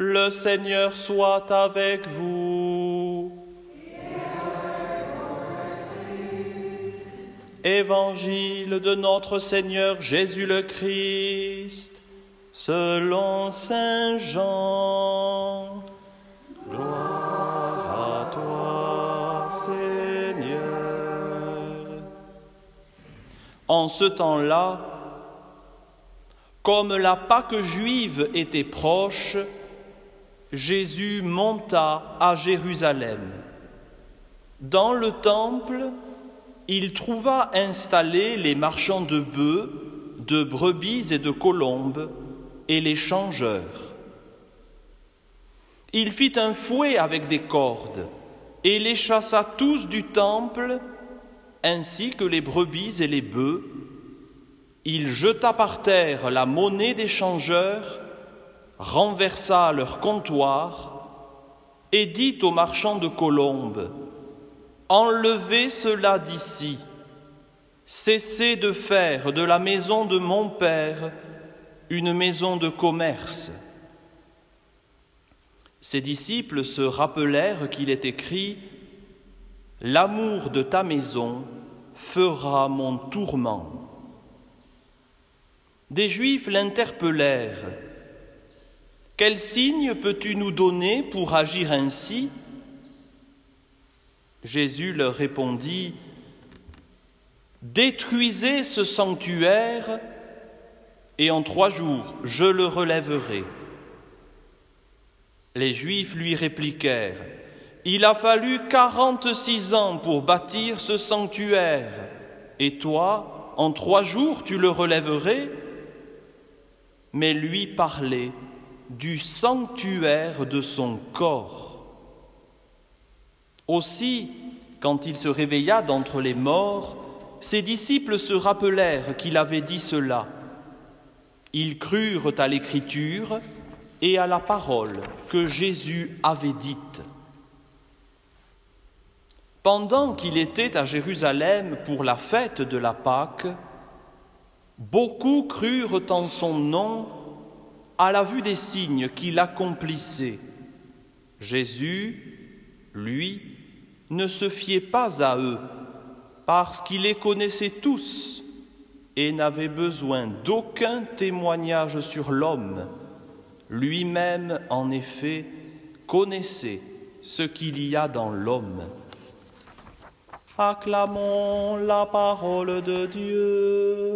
Le Seigneur soit avec vous. Évangile de notre Seigneur Jésus le Christ, selon saint Jean. Gloire à toi, Seigneur. En ce temps-là, comme la Pâque juive était proche, Jésus monta à Jérusalem. Dans le temple, il trouva installés les marchands de bœufs, de brebis et de colombes, et les changeurs. Il fit un fouet avec des cordes, et les chassa tous du temple, ainsi que les brebis et les bœufs. Il jeta par terre la monnaie des changeurs, renversa leur comptoir, et dit aux marchands de colombes: « Enlevez cela d'ici, cessez de faire de la maison de mon Père une maison de commerce. » Ses disciples se rappelèrent qu'il est écrit: « L'amour de ta maison fera mon tourment. » Des Juifs l'interpellèrent: « Quel signe peux-tu nous donner pour agir ainsi ?» Jésus leur répondit: « Détruisez ce sanctuaire, et en 3 jours je le relèverai. » Les Juifs lui répliquèrent: « Il a fallu 46 ans pour bâtir ce sanctuaire, et toi, en 3 jours tu le relèverais ?» Mais lui parlait du sanctuaire de son corps. Aussi, quand il se réveilla d'entre les morts, ses disciples se rappelèrent qu'il avait dit cela. Ils crurent à l'Écriture et à la parole que Jésus avait dite. Pendant qu'il était à Jérusalem pour la fête de la Pâque, beaucoup crurent en son nom à la vue des signes qu'il accomplissait. Jésus, lui, ne se fiait pas à eux, parce qu'il les connaissait tous et n'avait besoin d'aucun témoignage sur l'homme. Lui-même, en effet, connaissait ce qu'il y a dans l'homme. Acclamons la parole de Dieu.